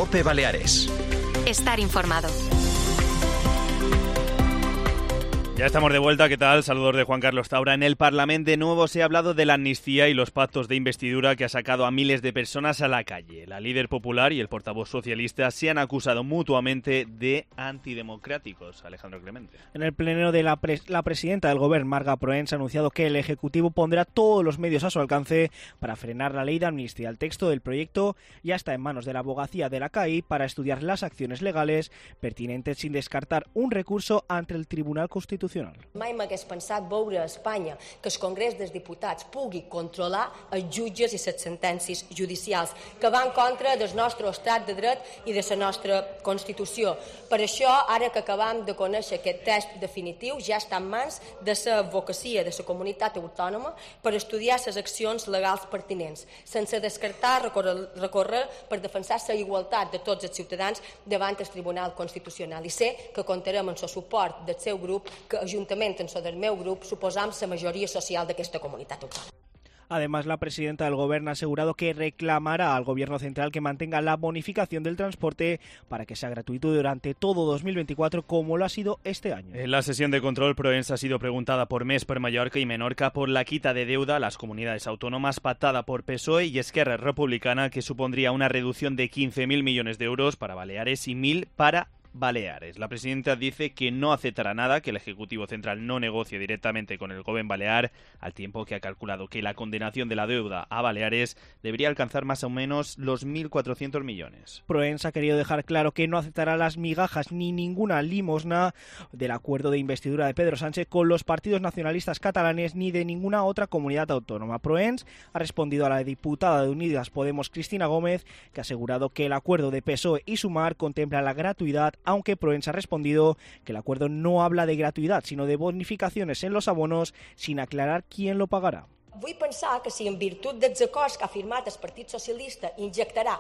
COPE Baleares. Estar informado. Ya estamos de vuelta, ¿qué tal? Saludos de Juan Carlos Taura. En el Parlamento de nuevo se ha hablado de la amnistía y los pactos de investidura que ha sacado a miles de personas a la calle. La líder popular y el portavoz socialista se han acusado mutuamente de antidemocráticos. Alejandro Clemente. En el pleno de la presidenta del Gobierno, Marga Proens, ha anunciado que el Ejecutivo pondrá todos los medios a su alcance para frenar la ley de amnistía. El texto del proyecto ya está en manos de la abogacía de la CAI para estudiar las acciones legales pertinentes sin descartar un recurso ante el Tribunal Constitucional. Mai m'hagués pensat veure a Espanya que el Congrés dels Diputats pugui controlar els jutges i les sentències judicials, que va en contra del nostre estat de dret i de la nostra Constitució. Per això, ara que acabam de conèixer aquest text definitiu, ja està en mans de la advocacia de la comunitat autònoma per estudiar les accions legals pertinents, sense descartar recórrer per defensar la igualtat de tots els ciutadans davant el Tribunal Constitucional. I sé que comptarem amb el suport del seu grup, que juntament amb el meu grup suposam la majoria social d'aquesta comunitat autònoma. Además, la presidenta del Gobierno ha asegurado que reclamará al Gobierno central que mantenga la bonificación del transporte para que sea gratuito durante todo 2024 como lo ha sido este año. En la sesión de control, Proens ha sido preguntada por MES, per Mallorca y Menorca por la quita de deuda a las comunidades autónomas pactada por PSOE y Esquerra Republicana, que supondría una reducción de 15.000 millones de euros para Baleares y 1.000 para Baleares. La presidenta dice que no aceptará nada que el Ejecutivo Central no negocie directamente con el Gobierno Balear, al tiempo que ha calculado que la condenación de la deuda a Baleares debería alcanzar más o menos los 1.400 millones. Proens ha querido dejar claro que no aceptará las migajas ni ninguna limosna del acuerdo de investidura de Pedro Sánchez con los partidos nacionalistas catalanes ni de ninguna otra comunidad autónoma. Proens ha respondido a la diputada de Unidas Podemos, Cristina Gómez, que ha asegurado que el acuerdo de PSOE y Sumar contempla la gratuidad, aunque Proens ha respondido que el acuerdo no habla de gratuidad, sino de bonificaciones en los abonos, sin aclarar quién lo pagará. Vull pensar que si en virtut dels acords que ha firmat el Partit Socialista injectarà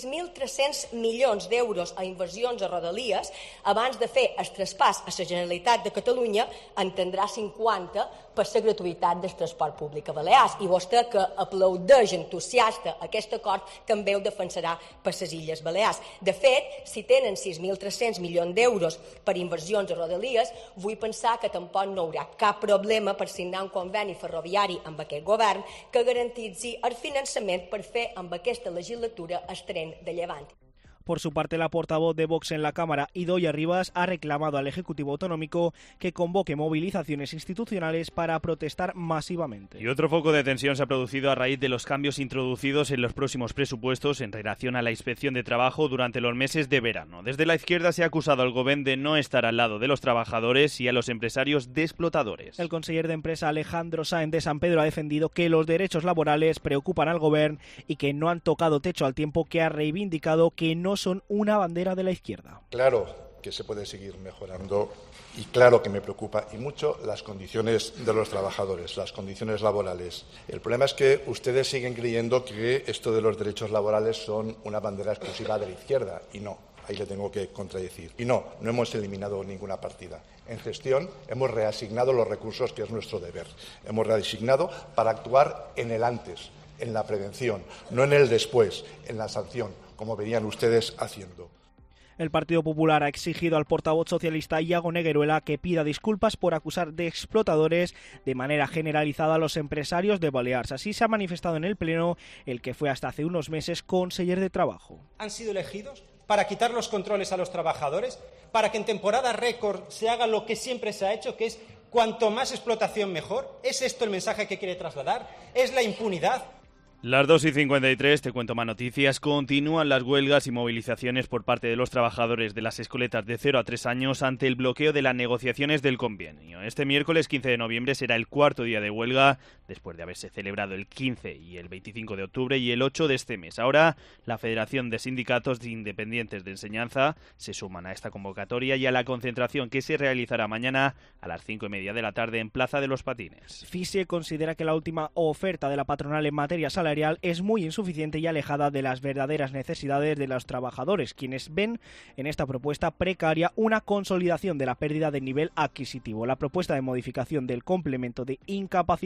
6.300 milions d'euros a inversions a Rodalies, abans de fer el traspàs a la Generalitat de Catalunya, en tindrà 50 per la gratuïtat del transport públic a Balears. I vostè, que aplaudeix entusiasta aquest acord, també ho defensarà per les Illes Balears. De fet, si tenen 6.300 milions d'euros per inversions a Rodalies, vull pensar que tampoc no hi haurà cap problema per signar un conveni ferroviari amb aquest govern que garantitzi el finançament per fer amb aquesta legislatura el tren de Llevant. Por su parte, la portavoz de Vox en la Cámara, Idoia Rivas, ha reclamado al Ejecutivo Autonómico que convoque movilizaciones institucionales para protestar masivamente. Y otro foco de tensión se ha producido a raíz de los cambios introducidos en los próximos presupuestos en relación a la inspección de trabajo durante los meses de verano. Desde la izquierda se ha acusado al Gobierno de no estar al lado de los trabajadores y a los empresarios de explotadores. El conseller de Empresa, Alejandro Sáenz de San Pedro, ha defendido que los derechos laborales preocupan al Gobierno y que no han tocado techo, al tiempo que ha reivindicado que no son una bandera de la izquierda. Claro que se puede seguir mejorando y claro que me preocupa y mucho las condiciones de los trabajadores, las condiciones laborales. El problema es que ustedes siguen creyendo que esto de los derechos laborales son una bandera exclusiva de la izquierda y no. Ahí le tengo que contradecir. Y no hemos eliminado ninguna partida. En gestión hemos reasignado los recursos, que es nuestro deber. Hemos reasignado para actuar en el antes, en la prevención, no en el después, en la sanción, como venían ustedes haciendo. El Partido Popular ha exigido al portavoz socialista Iago Negueruela que pida disculpas por acusar de explotadores de manera generalizada a los empresarios de Baleares. Así se ha manifestado en el Pleno el que fue hasta hace unos meses conseller de Trabajo. ¿Han sido elegidos para quitar los controles a los trabajadores? ¿Para que en temporada récord se haga lo que siempre se ha hecho, que es cuanto más explotación mejor? ¿Es esto el mensaje que quiere trasladar? ¿Es la impunidad? Las 2:53, te cuento más noticias. Continúan las huelgas y movilizaciones por parte de los trabajadores de las escoletas de 0 a 3 años ante el bloqueo de las negociaciones del convenio. Este miércoles 15 de noviembre será el cuarto día de huelga, después de haberse celebrado el 15 y el 25 de octubre y el 8 de este mes. Ahora, la Federación de Sindicatos Independientes de Enseñanza se suman a esta convocatoria y a la concentración que se realizará mañana a las 5:30 de la tarde en Plaza de los Patines. FISE considera que la última oferta de la patronal en materia salarial es muy insuficiente y alejada de las verdaderas necesidades de los trabajadores, quienes ven en esta propuesta precaria una consolidación de la pérdida de nivel adquisitivo. La propuesta de modificación del complemento de incapacidad temporal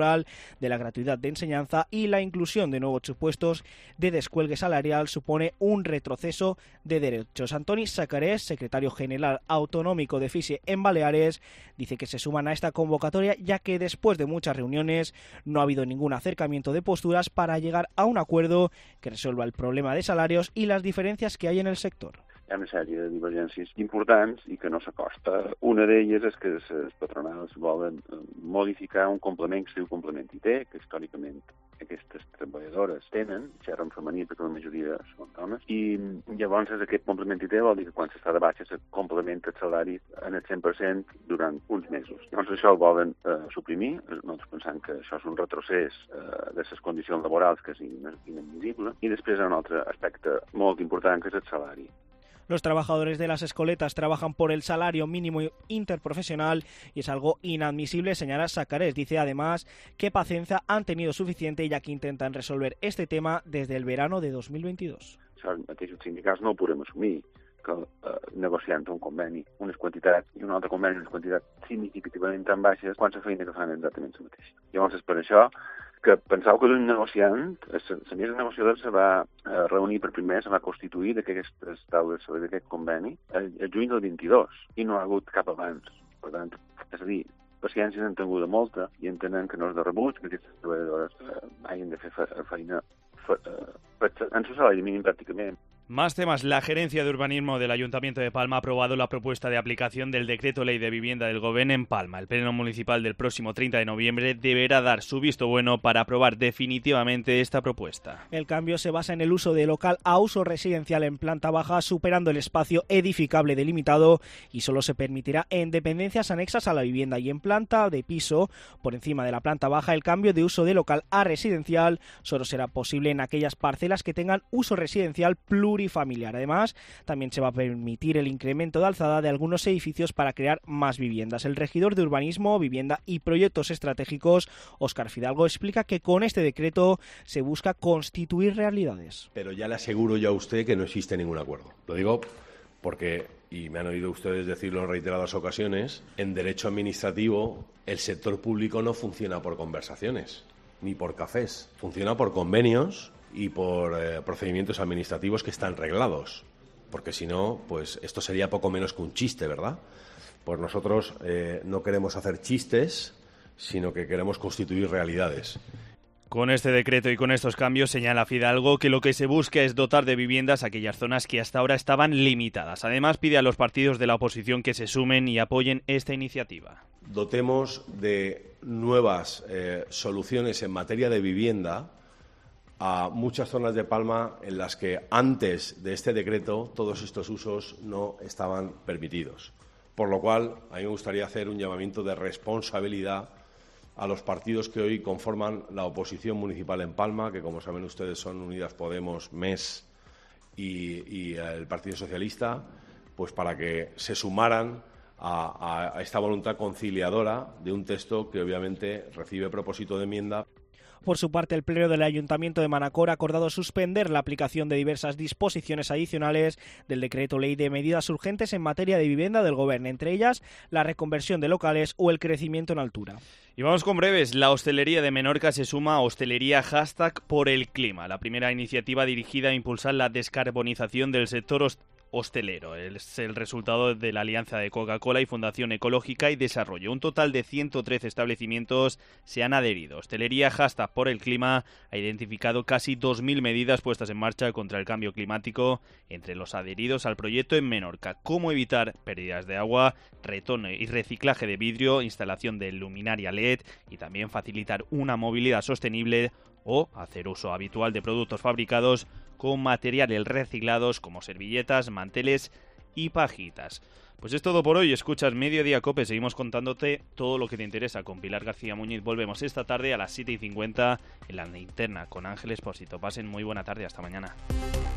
laboral, de la gratuidad de enseñanza y la inclusión de nuevos supuestos de descuelgue salarial supone un retroceso de derechos. Antoni Sacarés, secretario general autonómico de FISE en Baleares, dice que se suman a esta convocatoria ya que después de muchas reuniones no ha habido ningún acercamiento de posturas para llegar a un acuerdo que resuelva el problema de salarios y las diferencias que hay en el sector. Hi ha una sèrie de divergències importants i que no s'acosta. Una d'elles és que les patronals volen modificar un complement que es diu complement IT, que històricament aquestes treballadores tenen, xerren femení perquè la majoria són dones, i llavors aquest complement IT vol dir que quan s'està de baixa se complementa el salari en el 100% durant uns mesos. Llavors això el volen suprimir, nosaltres pensam que això és un retrocés de les condicions laborals que és inadmissible, i després hi ha un altre aspecte molt important que és el salari. Los trabajadores de las escoletas trabajan por el salario mínimo interprofesional y es algo inadmisible, señala Sacarés. Dice además que paciencia han tenido suficiente ya que intentan resolver este tema desde el verano de 2022. Això mateix els sindicats no ho podem assumir, que negociant un conveni, unes quantitats i un altre conveni, unes quantitats significativament tan baixes, quan la feina que fan exactament la mateixa. Llavors és per això que penseu que d'un negociant, la mesa negociadora se va reunir per primer, se va constituir d'aquestes taules d'aquest conveni el juny del 22 i no ha hagut cap abans. Per tant, és a dir, paciència n'han tingut molta i entenen que no és de rebuig que aquestes treballadores hagin de fer feina en su salari mínim pràcticament. Más temas. La Gerencia de Urbanismo del Ayuntamiento de Palma ha aprobado la propuesta de aplicación del Decreto Ley de Vivienda del Gobierno en Palma. El Pleno Municipal del próximo 30 de noviembre deberá dar su visto bueno para aprobar definitivamente esta propuesta. El cambio se basa en el uso de local a uso residencial en planta baja, superando el espacio edificable delimitado, y solo se permitirá en dependencias anexas a la vivienda, y en planta de piso por encima de la planta baja el cambio de uso de local a residencial solo será posible en aquellas parcelas que tengan uso residencial plurifamiliar. Además, también se va a permitir el incremento de alzada de algunos edificios para crear más viviendas. El regidor de Urbanismo, Vivienda y Proyectos Estratégicos, Óscar Fidalgo, explica que con este decreto se busca constituir realidades. Pero ya le aseguro yo a usted que no existe ningún acuerdo. Lo digo porque, y me han oído ustedes decirlo en reiteradas ocasiones, en derecho administrativo el sector público no funciona por conversaciones ni por cafés, funciona por convenios y por procedimientos administrativos que están reglados, porque si no, pues esto sería poco menos que un chiste, ¿verdad? Pues nosotros no queremos hacer chistes, sino que queremos constituir realidades. Con este decreto y con estos cambios, señala Fidalgo que lo que se busca es dotar de viviendas aquellas zonas que hasta ahora estaban limitadas. Además, pide a los partidos de la oposición que se sumen y apoyen esta iniciativa. Dotemos de nuevas soluciones en materia de vivienda a muchas zonas de Palma en las que antes de este decreto todos estos usos no estaban permitidos. Por lo cual, a mí me gustaría hacer un llamamiento de responsabilidad a los partidos que hoy conforman la oposición municipal en Palma, que como saben ustedes son Unidas Podemos, MES y el Partido Socialista, pues para que se sumaran a esta voluntad conciliadora de un texto que obviamente recibe propósito de enmienda. Por su parte, el Pleno del Ayuntamiento de Manacor ha acordado suspender la aplicación de diversas disposiciones adicionales del Decreto Ley de Medidas Urgentes en materia de vivienda del Gobierno, entre ellas la reconversión de locales o el crecimiento en altura. Y vamos con breves. La hostelería de Menorca se suma a Hostelería por el Clima, la primera iniciativa dirigida a impulsar la descarbonización del sector hostelero. Es el resultado de la alianza de Coca-Cola y Fundación Ecológica y Desarrollo. Un total de 113 establecimientos se han adherido. Hostelería por el Clima ha identificado casi 2.000 medidas puestas en marcha contra el cambio climático entre los adheridos al proyecto en Menorca. Cómo evitar pérdidas de agua, retorno y reciclaje de vidrio, instalación de luminaria LED y también facilitar una movilidad sostenible o hacer uso habitual de productos fabricados con materiales reciclados como servilletas, manteles y pajitas. Pues es todo por hoy. Escuchas Mediodía Cope. Seguimos contándote todo lo que te interesa. Con Pilar García Muñiz volvemos esta tarde a las 7:50 en La Linterna con Ángel Expósito. Pasen muy buena tarde. Hasta mañana.